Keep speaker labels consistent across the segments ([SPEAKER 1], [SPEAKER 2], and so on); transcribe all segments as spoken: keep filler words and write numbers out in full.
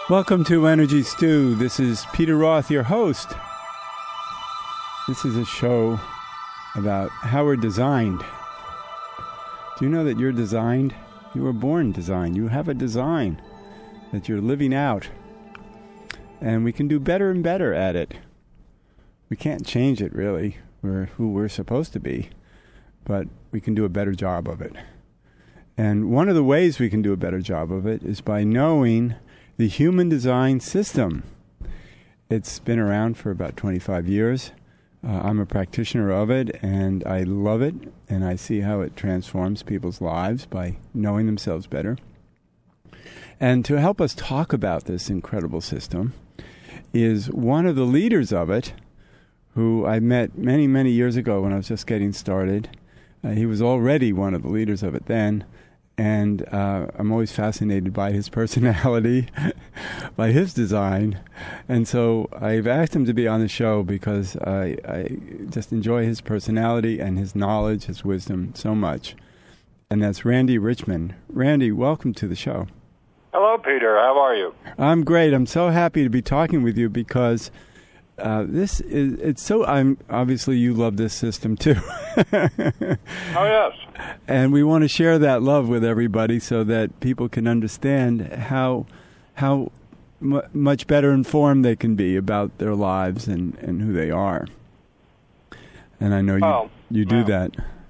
[SPEAKER 1] Welcome to Energy Stew. This is Peter Roth, your host. This is a show about how we're designed. Do you know that you're designed? You were born designed. You have a design that you're living out. And we can do better and better at it. We can't change it, really. We're who we're supposed to be. But we can do a better job of it. And one of the ways we can do a better job of it is by knowing the human design system. It's been around for about twenty-five years. Uh, I'm a practitioner of it, and I love it, and I see how it transforms people's lives by knowing themselves better. And to help us talk about this incredible system is one of the leaders of it, who I met many, many years ago when I was just getting started. Uh, he was already one of the leaders of it then. And uh, I'm always fascinated by his personality, by his design. And so I've asked him to be on the show because I, I just enjoy his personality and his knowledge, his wisdom so much. And that's Randy Richman. Randy, welcome to the show.
[SPEAKER 2] Hello, Peter. How are you?
[SPEAKER 1] I'm great. I'm so happy to be talking with you because uh, this is, it's so, I'm obviously you love this system too.
[SPEAKER 2] Oh, yes.
[SPEAKER 1] And we want to share that love with everybody so that people can understand how how m- much better informed they can be about their lives and, and who they are. And I know you
[SPEAKER 2] oh,
[SPEAKER 1] you do
[SPEAKER 2] yeah.
[SPEAKER 1] that.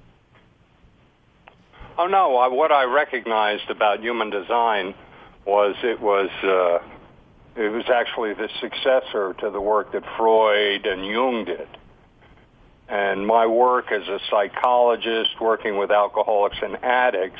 [SPEAKER 2] Oh, no. I, what I recognized about human design was it was uh, it was actually the successor to the work that Freud and Jung did. And my work as a psychologist working with alcoholics and addicts,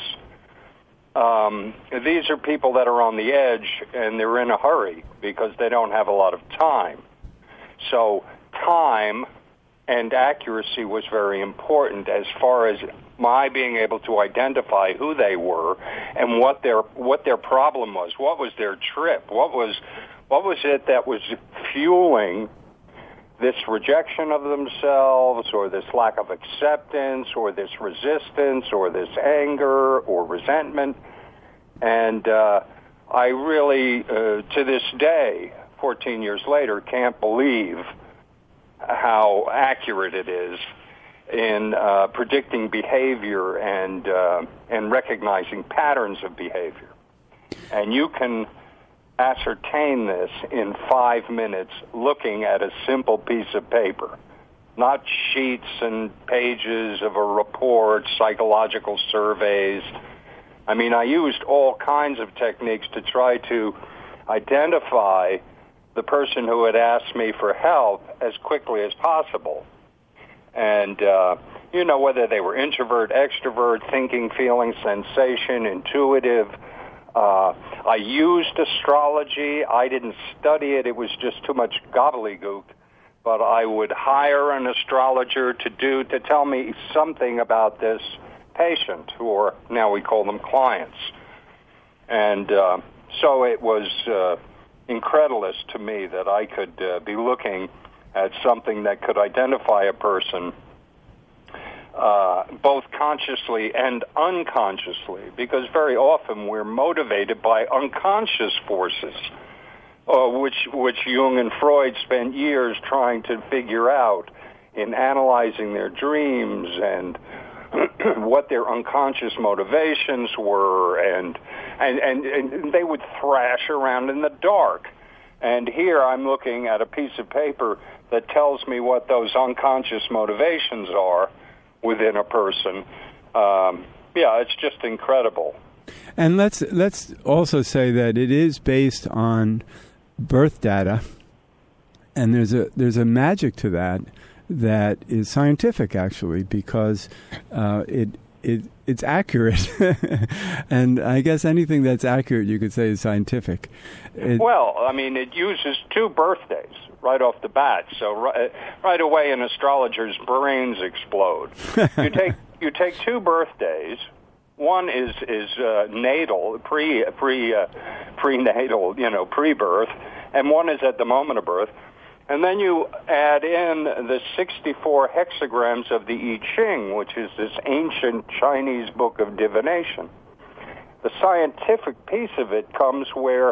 [SPEAKER 2] um, these are people that are on the edge and they're in a hurry because they don't have a lot of time. So time and accuracy was very important as far as my being able to identify who they were and what their what their problem was. What was their trip? What was what was it that was fueling this rejection of themselves, or this lack of acceptance, or this resistance, or this anger, or resentment. And uh, I really, uh, to this day, fourteen years later, can't believe how accurate it is in uh, predicting behavior and uh, and recognizing patterns of behavior. And you can ascertain this in five minutes looking at a simple piece of paper, not sheets and pages of a report, psychological surveys. I mean, I used all kinds of techniques to try to identify the person who had asked me for help as quickly as possible. And, uh, you know, whether they were introvert, extrovert, thinking, feeling, sensation, intuitive. Uh, I used astrology. I didn't study it. It was just too much gobbledygook. But I would hire an astrologer to do to tell me something about this patient, or now we call them clients. And uh, so it was uh, incredulous to me that I could uh, be looking at something that could identify a person Uh, both consciously and unconsciously, because very often we're motivated by unconscious forces, uh, which which Jung and Freud spent years trying to figure out in analyzing their dreams and what their unconscious motivations were, and, and and and they would thrash around in the dark. And here I'm looking at a piece of paper that tells me what those unconscious motivations are within a person. Um, yeah, it's just incredible.
[SPEAKER 1] And let's let's also say that it is based on birth data, and there's a there's a magic to that that is scientific, actually, because uh, it it it's accurate. And I guess anything that's accurate, you could say, is scientific. It,
[SPEAKER 2] well, I mean, it uses two birthdays right off the bat, so right, right away an astrologer's brains explode. you take you take two birthdays. One is is uh, natal, pre pre uh, prenatal, you know, pre-birth, and one is at the moment of birth. And then you add in the sixty-four hexagrams of the I Ching, which is this ancient Chinese book of divination. The scientific piece of it comes where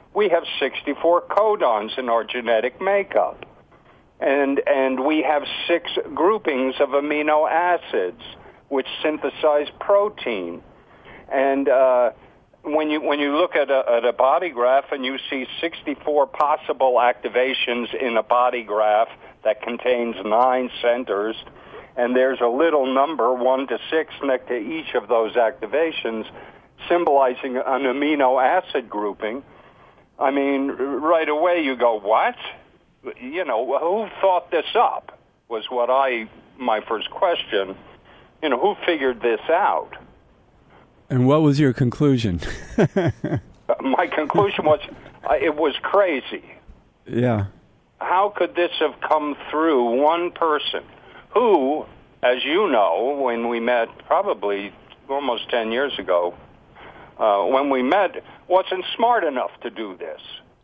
[SPEAKER 2] We have sixty-four codons in our genetic makeup. And and we have six groupings of amino acids which synthesize protein. And uh, when you when you look at a, at a body graph and you see sixty-four possible activations in a body graph that contains nine centers, and there's a little number, one to six, next to each of those activations, symbolizing an amino acid grouping, I mean, right away you go, what? You know, who thought this up was what I, my first question. You know, who figured this out?
[SPEAKER 1] And what was your conclusion?
[SPEAKER 2] My conclusion was, uh, it was crazy.
[SPEAKER 1] Yeah.
[SPEAKER 2] How could this have come through one person who, as you know, when we met probably almost ten years ago, uh, when we met, wasn't smart enough to do this.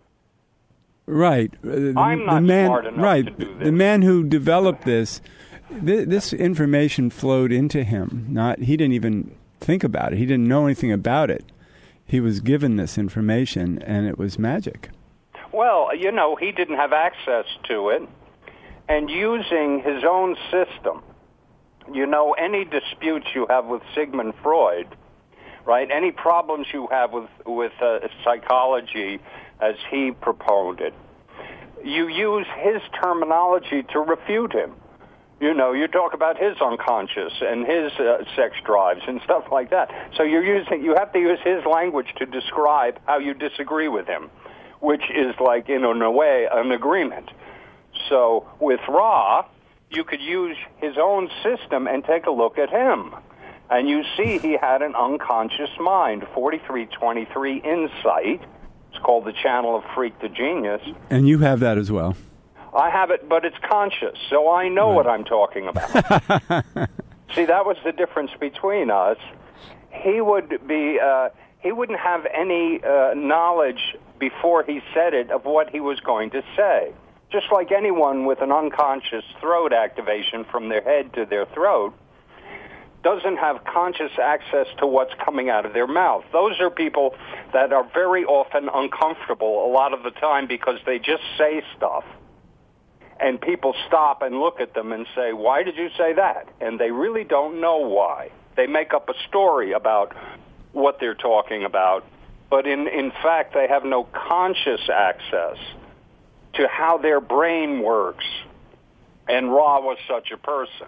[SPEAKER 1] Right. The,
[SPEAKER 2] I'm not
[SPEAKER 1] the man,
[SPEAKER 2] smart enough
[SPEAKER 1] right,
[SPEAKER 2] to do this.
[SPEAKER 1] The man who developed this, th- this information flowed into him. Not he didn't even think about it. He didn't know anything about it. He was given this information, and it was magic.
[SPEAKER 2] Well, you know, he didn't have access to it, and using his own system, you know, any disputes you have with Sigmund Freud, right, any problems you have with, with uh, psychology as he propounded, you use his terminology to refute him. You know, you talk about his unconscious and his uh, sex drives and stuff like that. So you're using, you have to use his language to describe how you disagree with him, which is like, in a way, an agreement. So with Ra, you could use his own system and take a look at him. And you see he had an unconscious mind, forty-three twenty-three insight. It's called the channel of freak to genius.
[SPEAKER 1] And you have that as well.
[SPEAKER 2] I have it, but it's conscious, so I know right. what I'm talking about. See, that was the difference between us. He would be, uh, he wouldn't have any uh, knowledge before he said it of what he was going to say. Just like anyone with an unconscious throat activation from their head to their throat doesn't have conscious access to what's coming out of their mouth. Those are people that are very often uncomfortable a lot of the time because they just say stuff. And people stop and look at them and say, why did you say that? And they really don't know why. They make up a story about what they're talking about. But in, in fact, they have no conscious access to how their brain works. And Ra was such a person.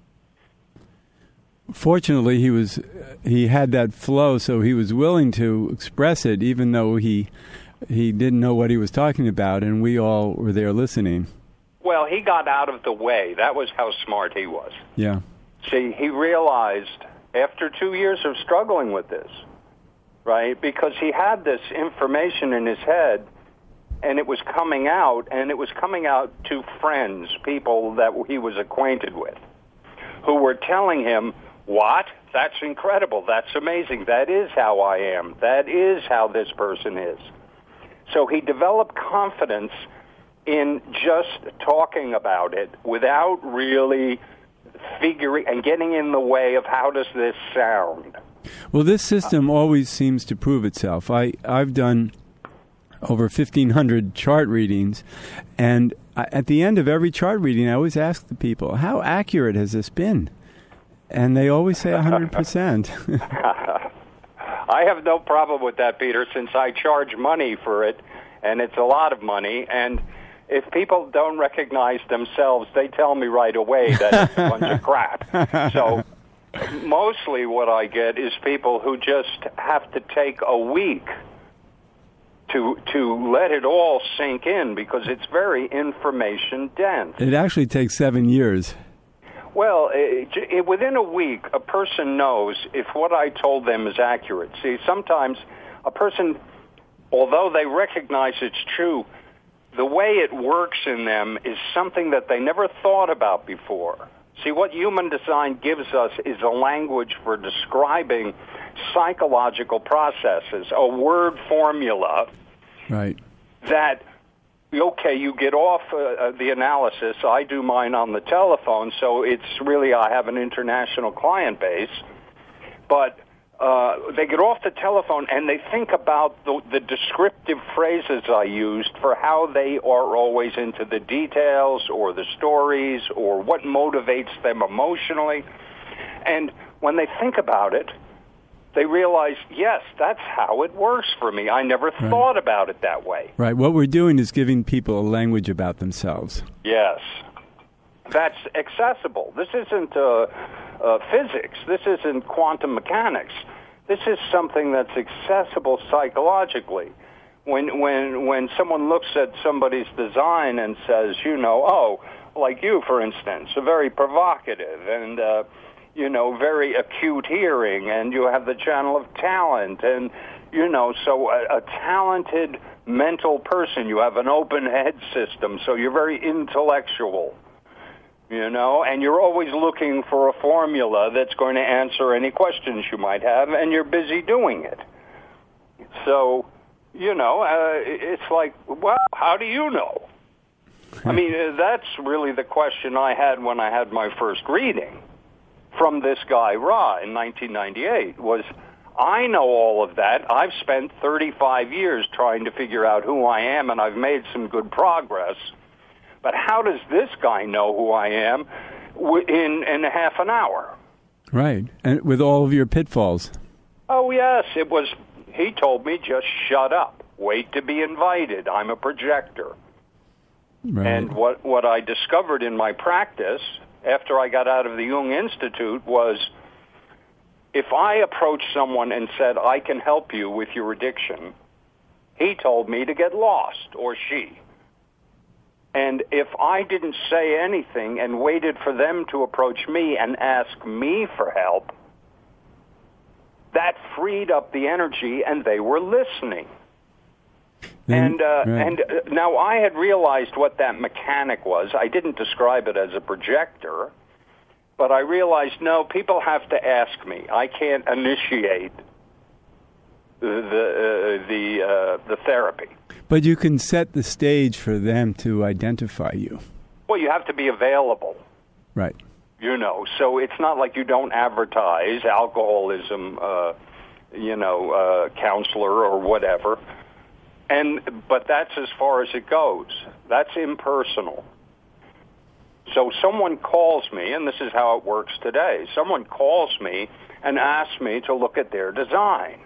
[SPEAKER 1] Fortunately, he was he had that flow, so he was willing to express it, even though he he didn't know what he was talking about, and we all were there listening.
[SPEAKER 2] Well, he got out of the way. That was how smart he was.
[SPEAKER 1] Yeah.
[SPEAKER 2] See, he realized after two years of struggling with this, right, because he had this information in his head, and it was coming out, and it was coming out to friends, people that he was acquainted with, who were telling him, what? That's incredible. That's amazing. That is how I am. That is how this person is. So he developed confidence in just talking about it without really figuring and getting in the way of how does this sound.
[SPEAKER 1] Well, this system always seems to prove itself. I, I've done over fifteen hundred chart readings, and I, at the end of every chart reading, I always ask the people, how accurate has this been? And they always say one hundred percent.
[SPEAKER 2] I have no problem with that, Peter, since I charge money for it, and it's a lot of money. And if people don't recognize themselves, they tell me right away that it's a bunch of crap. So mostly what I get is people who just have to take a week to to let it all sink in because it's very information dense.
[SPEAKER 1] It actually takes seven years.
[SPEAKER 2] Well, it, it, within a week, a person knows if what I told them is accurate. See, sometimes a person, although they recognize it's true, the way it works in them is something that they never thought about before. See, what human design gives us is a language for describing psychological processes, a word formula.
[SPEAKER 1] Right.
[SPEAKER 2] That, okay, you get off uh, the analysis. I do mine on the telephone, so it's really, I have an international client base. But uh, they get off the telephone and they think about the, the descriptive phrases I used for how they are always into the details or the stories or what motivates them emotionally. And when they think about it, they realize, yes, that's how it works for me. I never
[SPEAKER 1] right.
[SPEAKER 2] thought about it that way.
[SPEAKER 1] Right. What we're doing is giving people a language about themselves.
[SPEAKER 2] Yes. That's accessible. This isn't uh, uh, physics. This isn't quantum mechanics. This is something that's accessible psychologically. When when when someone looks at somebody's design and says, you know, oh, like you, for instance, are very provocative and, uh, you know, very acute hearing, and you have the channel of talent, and, you know, so a, a talented mental person. You have an open head system, so you're very intellectual. You know, and you're always looking for a formula that's going to answer any questions you might have, and you're busy doing it. So, you know, uh, it's like, well, how do you know? I mean, uh, that's really the question I had when I had my first reading from this guy, Ra, in nineteen ninety-eight, was, I know all of that. I've spent thirty-five years trying to figure out who I am, and I've made some good progress. But how does this guy know who I am in, in half an hour?
[SPEAKER 1] Right, and with all of your pitfalls.
[SPEAKER 2] Oh, yes, it was, he told me, just shut up. Wait to be invited. I'm a projector.
[SPEAKER 1] Right.
[SPEAKER 2] And what, what I discovered in my practice after I got out of the Jung Institute was, if I approached someone and said, I can help you with your addiction, he told me to get lost, or she. And if I didn't say anything and waited for them to approach me and ask me for help, that freed up the energy, and they were listening. Then, and uh, right. and uh, now I had realized what that mechanic was. I didn't describe it as a projector, but I realized, no, people have to ask me. I can't initiate the uh, the uh, the therapy.
[SPEAKER 1] But you can set the stage for them to identify you.
[SPEAKER 2] Well, you have to be available.
[SPEAKER 1] Right.
[SPEAKER 2] You know, so it's not like you don't advertise alcoholism, uh, you know, uh, counselor or whatever. And but that's as far as it goes. That's impersonal. So someone calls me, and this is how it works today. Someone calls me and asks me to look at their design.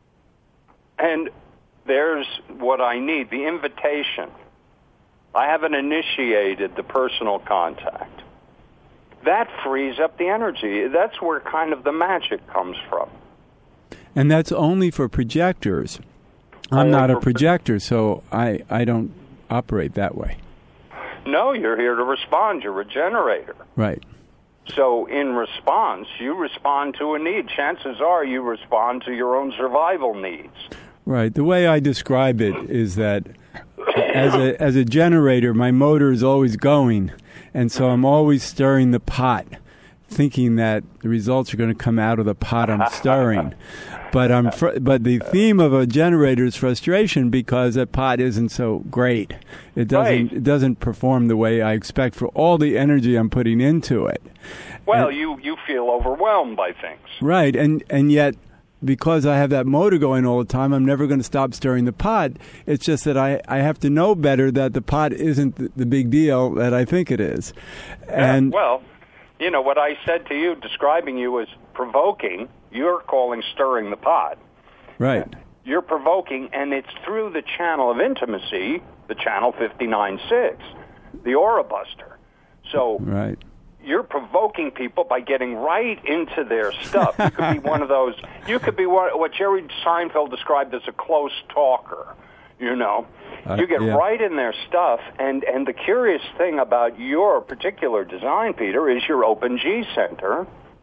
[SPEAKER 2] And there's what I need, the invitation. I haven't initiated the personal contact. That frees up the energy. That's where kind of the magic comes from.
[SPEAKER 1] And that's only for projectors. I'm
[SPEAKER 2] only
[SPEAKER 1] not a
[SPEAKER 2] for
[SPEAKER 1] projector, so I, I don't operate that way.
[SPEAKER 2] No, you're here to respond. You're a generator.
[SPEAKER 1] Right.
[SPEAKER 2] So in response, you respond to a need. Chances are you respond to your own survival needs.
[SPEAKER 1] Right. The way I describe it is that as a as a generator, my motor is always going, and so I'm always stirring the pot, thinking that the results are going to come out of the pot I'm stirring. But I'm fr- but the theme of a generator is frustration because that pot isn't so great. It doesn't
[SPEAKER 2] right.
[SPEAKER 1] it doesn't perform the way I expect for all the energy I'm putting into it.
[SPEAKER 2] Well,
[SPEAKER 1] and,
[SPEAKER 2] you, you feel overwhelmed by things.
[SPEAKER 1] Right, and and yet because I have that motor going all the time, I'm never going to stop stirring the pot. It's just that I, I have to know better that the pot isn't the, the big deal that I think it is. And
[SPEAKER 2] yeah, well, you know, what I said to you, describing you as provoking, you're calling stirring the pot.
[SPEAKER 1] Right.
[SPEAKER 2] You're provoking, and it's through the channel of intimacy, the channel fifty-nine six, the Aura Buster. So
[SPEAKER 1] right.
[SPEAKER 2] You're provoking people by getting right into their stuff. You could be one of those, you could be one, what Jerry Seinfeld described as a close talker, you know.
[SPEAKER 1] Uh,
[SPEAKER 2] you get
[SPEAKER 1] yeah.
[SPEAKER 2] right in their stuff, and, and the curious thing about your particular design, Peter, is your open G center,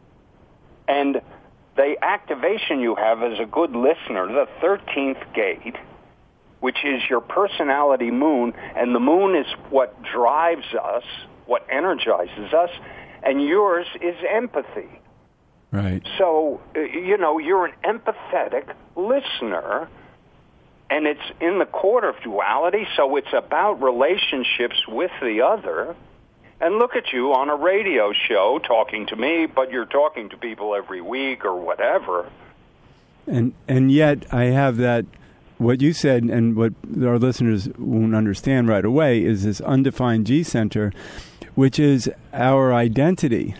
[SPEAKER 2] and the activation you have as a good listener, the thirteenth gate, which is your personality moon, and the moon is what drives us, what energizes us, and yours is empathy.
[SPEAKER 1] Right.
[SPEAKER 2] So, you know, you're an empathetic listener, and it's in the quarter of duality, so it's about relationships with the other. And look at you on a radio show talking to me, but you're talking to people every week or whatever.
[SPEAKER 1] And and yet I have that, what you said and what our listeners won't understand right away is this undefined G center, which is our identity.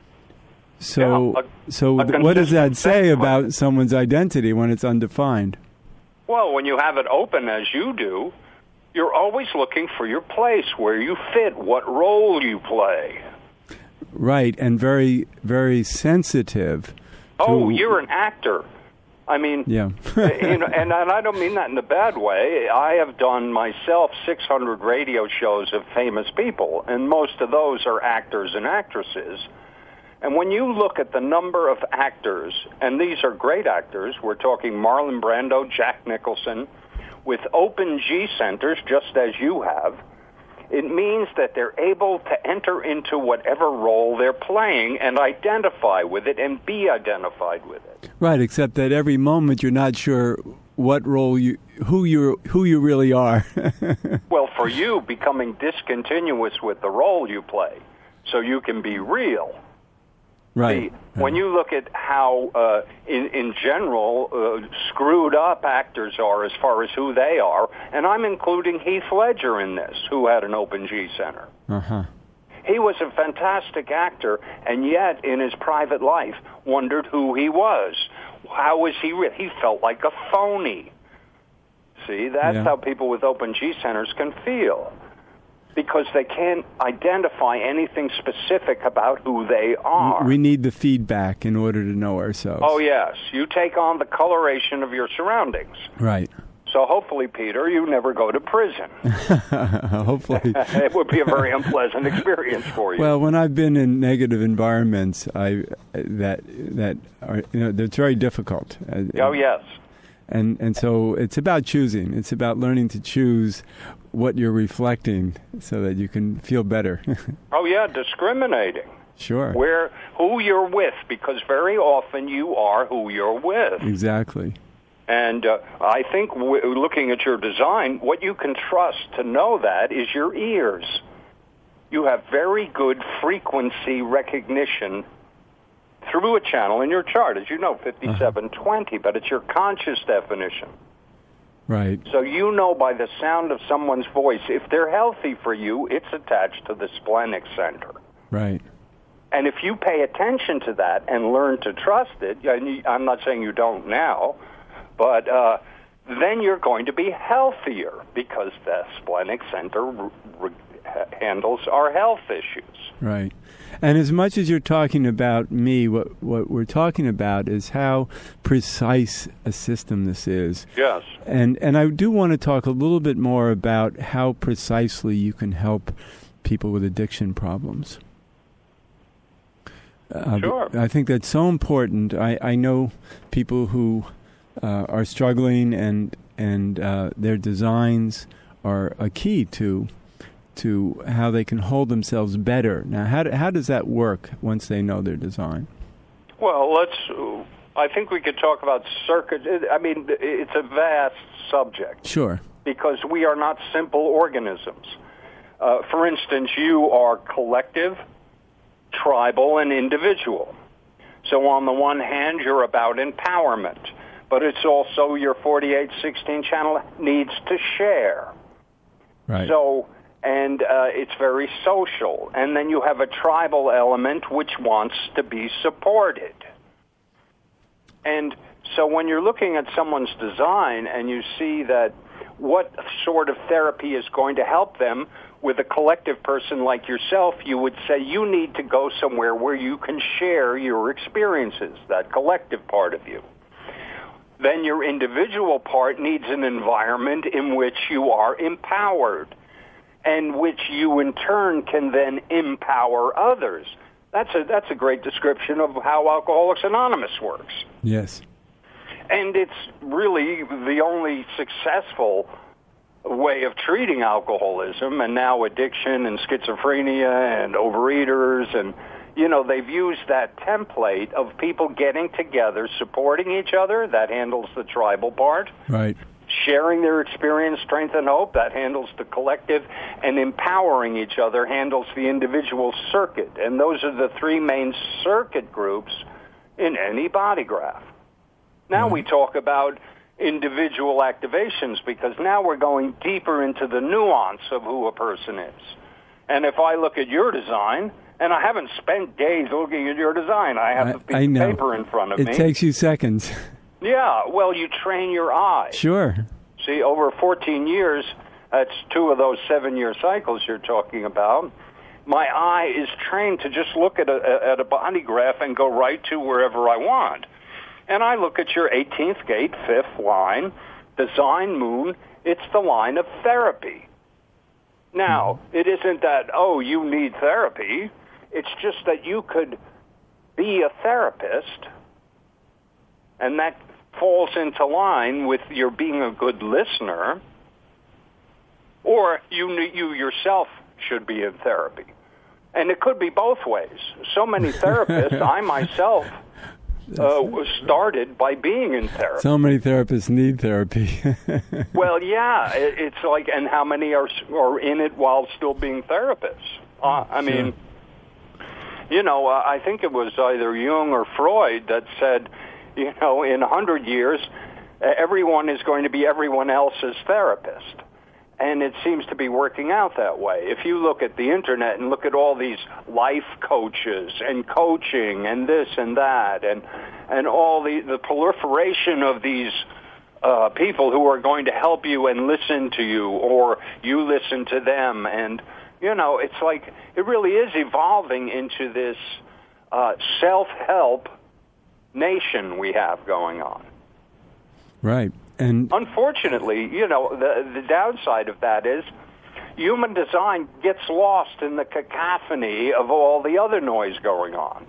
[SPEAKER 1] So,
[SPEAKER 2] Yeah, a,
[SPEAKER 1] so
[SPEAKER 2] a
[SPEAKER 1] th- what does that say
[SPEAKER 2] sentiment.
[SPEAKER 1] about someone's identity when it's undefined?
[SPEAKER 2] Well, when you have it open as you do, you're always looking for your place, where you fit, what role you play.
[SPEAKER 1] Right, and very, very sensitive.
[SPEAKER 2] Oh,
[SPEAKER 1] to,
[SPEAKER 2] you're an actor. I mean,
[SPEAKER 1] yeah.
[SPEAKER 2] you know, and, and I don't mean that in a bad way. I have done myself six hundred radio shows of famous people, and most of those are actors and actresses. And when you look at the number of actors, and these are great actors, we're talking Marlon Brando, Jack Nicholson, with open G centers, just as you have, it means that they're able to enter into whatever role they're playing and identify with it and be identified with it.
[SPEAKER 1] Right, except that every moment you're not sure what role you, who you who you really are.
[SPEAKER 2] Well, for you, becoming discontinuous with the role you play, so you can be real.
[SPEAKER 1] Right.
[SPEAKER 2] See, when you look at how, uh, in, in general, uh, screwed up actors are as far as who they are, and I'm including Heath Ledger in this, who had an open G center.
[SPEAKER 1] Uh-huh.
[SPEAKER 2] He was a fantastic actor, and yet in his private life wondered who he was. How was he? Re- he felt like a phony. See, that's
[SPEAKER 1] Yeah.
[SPEAKER 2] how people with open G centers can feel, because they can't identify anything specific about who they are.
[SPEAKER 1] We need the feedback in order to know ourselves.
[SPEAKER 2] Oh, yes. You take on the coloration of your surroundings.
[SPEAKER 1] Right.
[SPEAKER 2] So hopefully, Peter, you never go to prison.
[SPEAKER 1] Hopefully.
[SPEAKER 2] It would be a very unpleasant experience for you.
[SPEAKER 1] Well, when I've been in negative environments, I that that are, you know, they're very difficult.
[SPEAKER 2] Oh, yes.
[SPEAKER 1] And and so it's about choosing. It's about learning to choose what you're reflecting so that you can feel better.
[SPEAKER 2] Oh, yeah, discriminating.
[SPEAKER 1] Sure.
[SPEAKER 2] Where, who you're with, because very often you are who you're with.
[SPEAKER 1] Exactly.
[SPEAKER 2] And uh, I think w- looking at your design, what you can trust to know that is your ears. You have very good frequency recognition through a channel in your chart, as you know, fifty-seven twenty, uh-huh. But it's your conscious definition.
[SPEAKER 1] Right.
[SPEAKER 2] So you know by the sound of someone's voice, if they're healthy for you, it's attached to the splenic center.
[SPEAKER 1] Right.
[SPEAKER 2] And if you pay attention to that and learn to trust it, and I'm not saying you don't now, but uh, then you're going to be healthier, because the splenic center re- re- handles our health issues.
[SPEAKER 1] Right. And as much as you're talking about me, what what we're talking about is how precise a system this is.
[SPEAKER 2] Yes.
[SPEAKER 1] And and I do want to talk a little bit more about how precisely you can help people with addiction problems. Uh,
[SPEAKER 2] Sure.
[SPEAKER 1] I think that's so important. I, I know people who uh, are struggling, and and uh, their designs are a key to to how they can hold themselves better. Now, how do, how does that work once they know their design?
[SPEAKER 2] Well, let's. I think we could talk about circuit. I mean, it's a vast subject.
[SPEAKER 1] Sure.
[SPEAKER 2] Because we are not simple organisms. Uh, for instance, you are collective, tribal, and individual. So on the one hand, you're about empowerment, but it's also your forty-eight sixteen channel needs to share.
[SPEAKER 1] Right.
[SPEAKER 2] So, and uh, it's very social. And then you have a tribal element which wants to be supported. And so when you're looking at someone's design and you see that what sort of therapy is going to help them, with a collective person like yourself, you would say you need to go somewhere where you can share your experiences, that collective part of you. Then your individual part needs an environment in which you are empowered, and which you in turn can then empower others. That's a, that's a great description of how Alcoholics Anonymous works.
[SPEAKER 1] Yes.
[SPEAKER 2] And it's really the only successful way of treating alcoholism, and now addiction and schizophrenia and overeaters, and, you know, they've used that template of people getting together, supporting each other. That handles the tribal part.
[SPEAKER 1] Right.
[SPEAKER 2] Sharing their experience, strength, and hope. That handles the collective. And empowering each other handles the individual circuit. And those are the three main circuit groups in any body graph. Now
[SPEAKER 1] Right.
[SPEAKER 2] we talk about individual activations because now we're going deeper into the nuance of who a person is. And if I look at your design, and I haven't spent days looking at your design, I have
[SPEAKER 1] I,
[SPEAKER 2] a piece
[SPEAKER 1] I
[SPEAKER 2] of
[SPEAKER 1] know.
[SPEAKER 2] paper in front of
[SPEAKER 1] it
[SPEAKER 2] me.
[SPEAKER 1] It takes you seconds.
[SPEAKER 2] Yeah, well, you train your eye.
[SPEAKER 1] Sure.
[SPEAKER 2] See, over fourteen years, that's two of those seven-year cycles you're talking about. My eye is trained to just look at a, at a body graph and go right to wherever I want. And I look at your eighteenth gate, fifth line, design moon. It's the line of therapy. Now, it isn't that, oh, you need therapy. It's just that you could be a therapist, and that falls into line with your being a good listener, or you you yourself should be in therapy. And it could be both ways. So many therapists, I myself, uh, was started by being in therapy.
[SPEAKER 1] So many therapists need therapy.
[SPEAKER 2] Well, yeah, it, it's like, and how many are are in it while still being therapists? Uh, I mean, sure. you know, uh, I think it was either Jung or Freud that said, you know, in a hundred years, uh, everyone is going to be everyone else's therapist. And it seems to be working out that way. If you look at the internet and look at all these life coaches and coaching and this and that and and all the, the proliferation of these uh, people who are going to help you and listen to you, or you listen to them, and, you know, it's like it really is evolving into this uh, self-help nation we have going on.
[SPEAKER 1] Right. And
[SPEAKER 2] unfortunately, you know, the the downside of that is human design gets lost in the cacophony of all the other noise going on.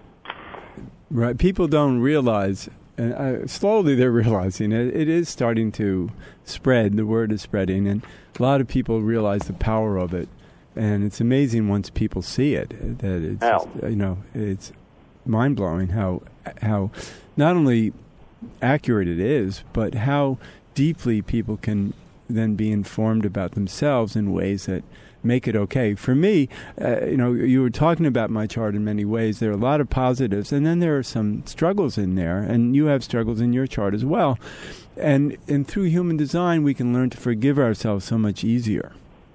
[SPEAKER 1] Right. People don't realize, and uh, slowly they're realizing it. It is starting to spread. The word is spreading, and a lot of people realize the power of it. And it's amazing once people see it that it's
[SPEAKER 2] Hell.
[SPEAKER 1] you know it's mind blowing how how not only accurate it is, but how deeply people can then be informed about themselves in ways that make it okay. For me, uh, you know, you were talking about my chart in many ways. There are a lot of positives, and then there are some struggles in there, and you have struggles in your chart as well. And and through human design, we can learn to forgive ourselves so much easier.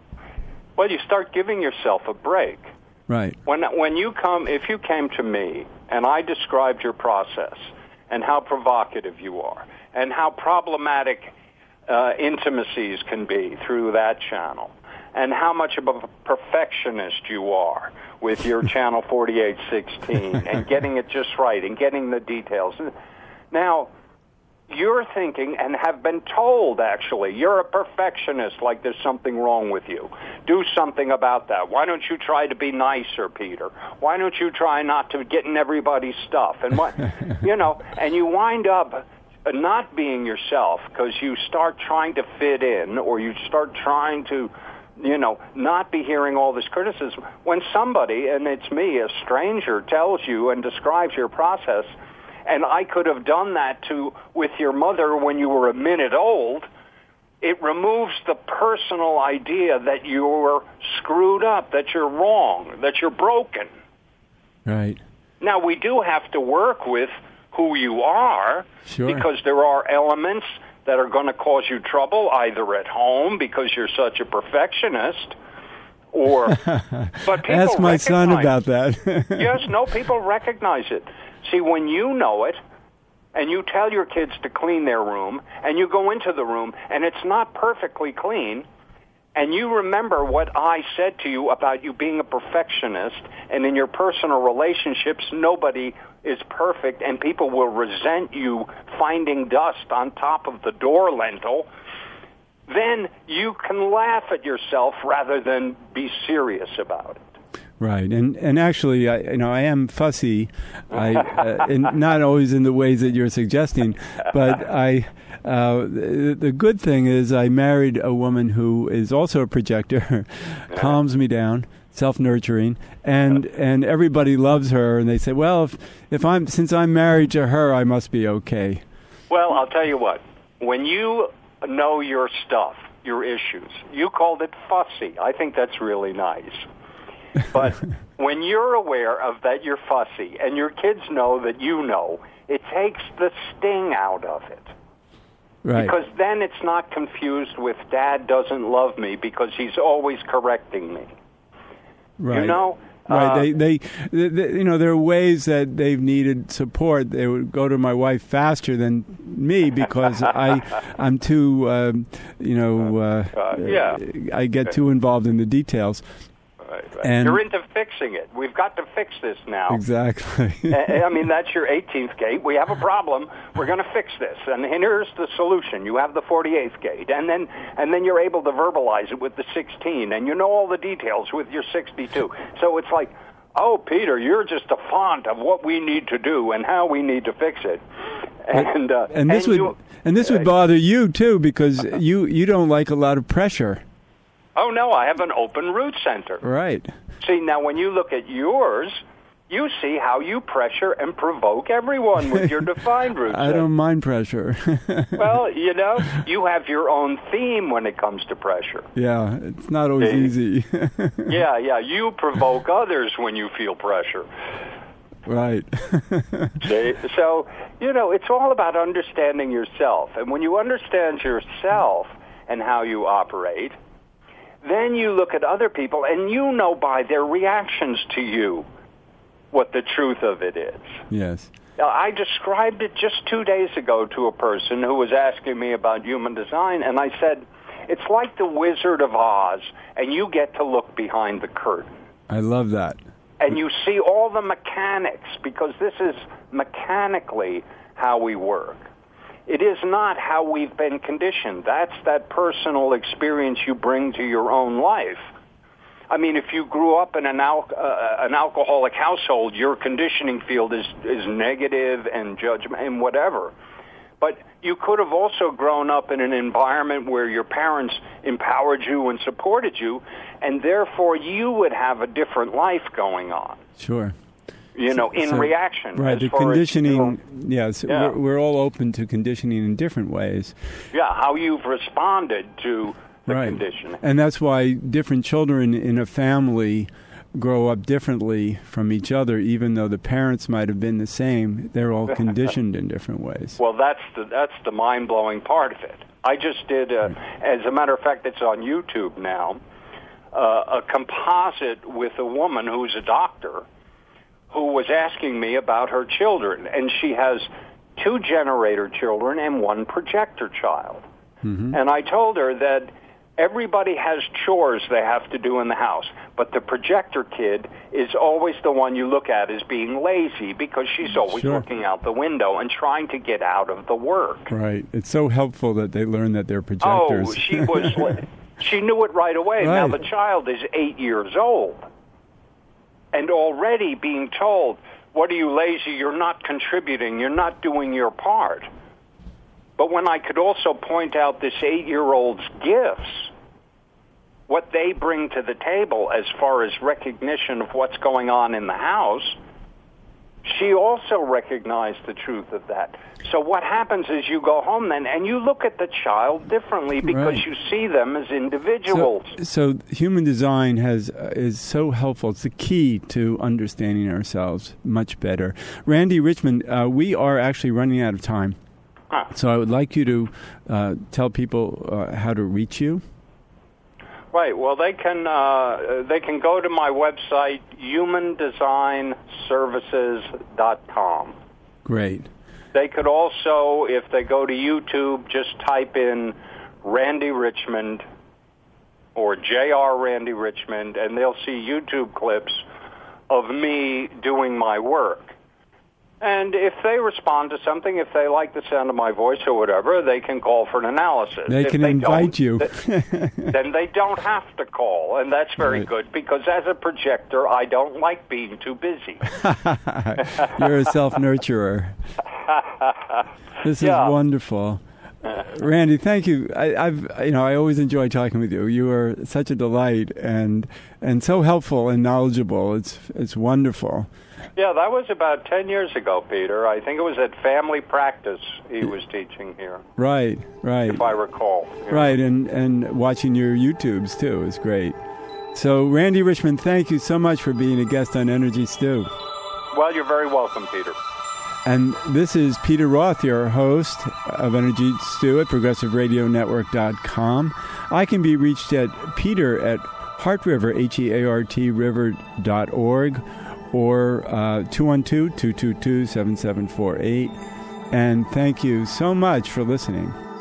[SPEAKER 2] Well, you start giving yourself a break.
[SPEAKER 1] Right.
[SPEAKER 2] When when you come, if you came to me and I described your process and how provocative you are, and how problematic uh, intimacies can be through that channel, and how much of a perfectionist you are with your channel forty-eight sixteen, and getting it just right, and getting the details. Now, you're thinking, and have been told, actually, you're a perfectionist, like there's something wrong with you. Do something about that. Why don't you try to be nicer, Peter? Why don't you try not to get in everybody's stuff? And what, you know, and you wind up not being yourself because you start trying to fit in, or you start trying to, you know, not be hearing all this criticism. When somebody, and it's me, a stranger, tells you and describes your process, and I could have done that to with your mother when you were a minute old, it removes the personal idea that you're screwed up, that you're wrong, that you're broken.
[SPEAKER 1] Right.
[SPEAKER 2] Now, we do have to work with who you are,
[SPEAKER 1] sure.
[SPEAKER 2] because there are elements that are going to cause you trouble, either at home because you're such a perfectionist, or but people
[SPEAKER 1] ask my son
[SPEAKER 2] recognize-
[SPEAKER 1] about that.
[SPEAKER 2] Yes, no, people recognize it. See, when you know it, and you tell your kids to clean their room, and you go into the room, and it's not perfectly clean, and you remember what I said to you about you being a perfectionist, and in your personal relationships, nobody is perfect, and people will resent you finding dust on top of the door lintel, then you can laugh at yourself rather than be serious about it.
[SPEAKER 1] Right, and and actually, I, you know, I am fussy, I uh, in, not always in the ways that you're suggesting, but I. Uh, the, the good thing is, I married a woman who is also a projector, calms me down, self-nurturing, and and everybody loves her, and they say, well, if if I'm since I'm married to her, I must be okay.
[SPEAKER 2] Well, I'll tell you what. When you know your stuff, your issues, you called it fussy. I think that's really nice. But when you're aware of that you're fussy and your kids know that you know, it takes the sting out of it.
[SPEAKER 1] Right.
[SPEAKER 2] Because then it's not confused with Dad doesn't love me because he's always correcting me.
[SPEAKER 1] Right.
[SPEAKER 2] You know?
[SPEAKER 1] Right.
[SPEAKER 2] Uh,
[SPEAKER 1] they, they, they, they, you know, there are ways that they've needed support. They would go to my wife faster than me because I, I'm too, um, you know, uh,
[SPEAKER 2] uh, yeah.
[SPEAKER 1] I get too involved in the details.
[SPEAKER 2] Right, right.
[SPEAKER 1] And
[SPEAKER 2] you're into fixing it. We've got to fix this now.
[SPEAKER 1] Exactly.
[SPEAKER 2] I mean, that's your eighteenth gate. We have a problem. We're going to fix this. And here's the solution. You have the forty-eighth gate. And then and then you're able to verbalize it with the sixteen. And you know all the details with your sixty-two. So it's like, oh, Peter, you're just a font of what we need to do and how we need to fix it. And uh,
[SPEAKER 1] and this
[SPEAKER 2] and
[SPEAKER 1] would
[SPEAKER 2] you,
[SPEAKER 1] and this would
[SPEAKER 2] uh,
[SPEAKER 1] bother you, too, because you, you don't like a lot of pressure.
[SPEAKER 2] Oh, no, I have an open root center.
[SPEAKER 1] Right.
[SPEAKER 2] See, now when you look at yours, you see how you pressure and provoke everyone with your defined root
[SPEAKER 1] I
[SPEAKER 2] center.
[SPEAKER 1] don't mind pressure.
[SPEAKER 2] Well, you know, you have your own theme when it comes to pressure.
[SPEAKER 1] Yeah, it's not always
[SPEAKER 2] See?
[SPEAKER 1] easy.
[SPEAKER 2] Yeah, yeah, you provoke others when you feel pressure.
[SPEAKER 1] Right.
[SPEAKER 2] See? So, you know, it's all about understanding yourself. And when you understand yourself and how you operate, then you look at other people, and you know by their reactions to you what the truth of it is.
[SPEAKER 1] Yes.
[SPEAKER 2] Now, I described it just two days ago to a person who was asking me about human design, and I said, it's like the Wizard of Oz, and you get to look behind the curtain.
[SPEAKER 1] I love that.
[SPEAKER 2] And you see all the mechanics, because this is mechanically how we work. It is not how we've been conditioned. That's that personal experience you bring to your own life. I mean, if you grew up in an, al- uh, an alcoholic household, your conditioning field is, is negative and judgment and whatever. But you could have also grown up in an environment where your parents empowered you and supported you, and therefore you would have a different life going on.
[SPEAKER 1] Sure.
[SPEAKER 2] You know, in
[SPEAKER 1] so,
[SPEAKER 2] reaction.
[SPEAKER 1] Right,
[SPEAKER 2] as
[SPEAKER 1] the
[SPEAKER 2] far
[SPEAKER 1] conditioning,
[SPEAKER 2] as,
[SPEAKER 1] yes,
[SPEAKER 2] yeah.
[SPEAKER 1] we're, we're all open to conditioning in different ways.
[SPEAKER 2] Yeah, how you've responded to the
[SPEAKER 1] right.
[SPEAKER 2] conditioning.
[SPEAKER 1] And that's why different children in a family grow up differently from each other, even though the parents might have been the same. They're all conditioned in different ways.
[SPEAKER 2] Well, that's the, that's the mind-blowing part of it. I just did, a, as a matter of fact, it's on YouTube now, uh, a composite with a woman who's a doctor who was asking me about her children, and she has two generator children and one projector child. Mm-hmm. And I told her that everybody has chores they have to do in the house, but the projector kid is always the one you look at as being lazy because she's always
[SPEAKER 1] sure.
[SPEAKER 2] looking out the window and trying to get out of the work.
[SPEAKER 1] Right. It's so helpful that they learn that they're projectors.
[SPEAKER 2] Oh, she was she knew it right away.
[SPEAKER 1] Right.
[SPEAKER 2] Now the child is eight years old. And already being told, what are you, lazy? You're not contributing. You're not doing your part. But when I could also point out this eight-year-old's gifts, what they bring to the table as far as recognition of what's going on in the house, she also recognized the truth of that. So what happens is you go home then and you look at the child differently because
[SPEAKER 1] right.
[SPEAKER 2] you see them as individuals.
[SPEAKER 1] So, so human design has uh, is so helpful. It's the key to understanding ourselves much better. Randy Richmond, uh, we are actually running out of time.
[SPEAKER 2] Huh.
[SPEAKER 1] So I would like you to uh, tell people uh, how to reach you.
[SPEAKER 2] Right. Well, they can uh, they can go to my website, human design services dot com.
[SPEAKER 1] Great.
[SPEAKER 2] They could also, if they go to YouTube, just type in Randy Richmond or J R Randy Richmond, and they'll see YouTube clips of me doing my work. And if they respond to something, if they like the sound of my voice or whatever, they can call for an analysis.
[SPEAKER 1] They
[SPEAKER 2] if
[SPEAKER 1] can
[SPEAKER 2] they
[SPEAKER 1] invite you.
[SPEAKER 2] th- then they don't have to call, and that's very
[SPEAKER 1] right.
[SPEAKER 2] good, because as a projector, I don't like being too busy.
[SPEAKER 1] You're a self-nurturer. This
[SPEAKER 2] yeah.
[SPEAKER 1] is wonderful. Randy, thank you. I, I've, you know, I always enjoy talking with you. You are such a delight and and so helpful and knowledgeable. It's it's wonderful.
[SPEAKER 2] Yeah, that was about ten years ago, Peter. I think it was at Family Practice he was teaching here.
[SPEAKER 1] Right, right.
[SPEAKER 2] If I recall.
[SPEAKER 1] Right, and, and watching your YouTubes, too, is great. So, Randy Richmond, thank you so much for being a guest on Energy Stew.
[SPEAKER 2] Well, you're very welcome, Peter.
[SPEAKER 1] And this is Peter Roth, your host of Energy Stew at progressive radio network dot com. I can be reached at peter at Heart River, H E A R T river dot org, or uh, two one two, two two two, seven seven four eight. And thank you so much for listening.